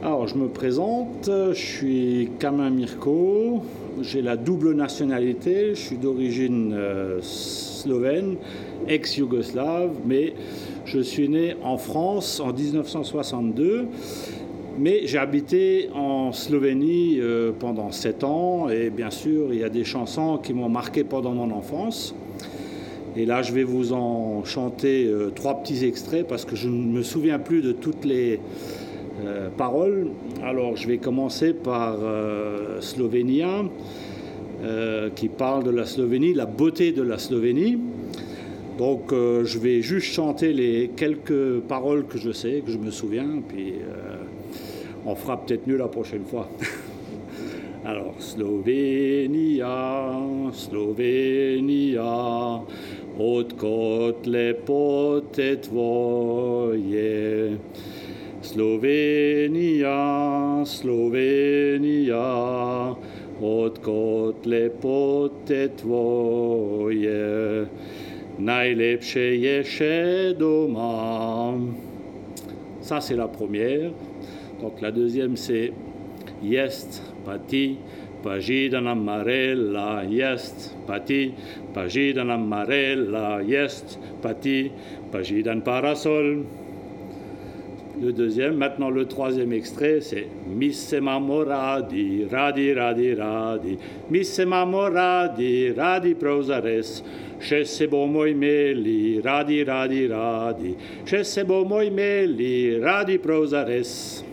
Alors, je me présente, je suis Kamin Mirko, j'ai la double nationalité, je suis d'origine slovène, ex-yougoslave, mais je suis né en France en 1962, mais j'ai habité en Slovénie pendant 7 ans, et bien sûr, il y a des chansons qui m'ont marqué pendant mon enfance. Et là, je vais vous en chanter 3 petits extraits, parce que je ne me souviens plus de toutes les paroles. Alors, je vais commencer par Slovénia, qui parle de la Slovénie, la beauté de la Slovénie. Donc, je vais juste chanter les quelques paroles que je sais, que je me souviens, puis on fera peut-être mieux la prochaine fois. Alors, Slovénia, Slovénia, odkud lepote tvoje. Slovénia, Slovénia, odkud lepote tvoje, najlepše je še doma. Ça, c'est la première. Donc, la deuxième, c'est Jest pati, pažidana marella, jest pati, pažidana marella, jest pati, pažidan parasol. Le deuxième, maintenant le troisième extrait, c'est Mi se mamo radi, radi, radi, radi, mi se mamo radi, radi prav zares, še se bomo imeli, radi, radi, radi, še se bomo imeli, radi prav zares.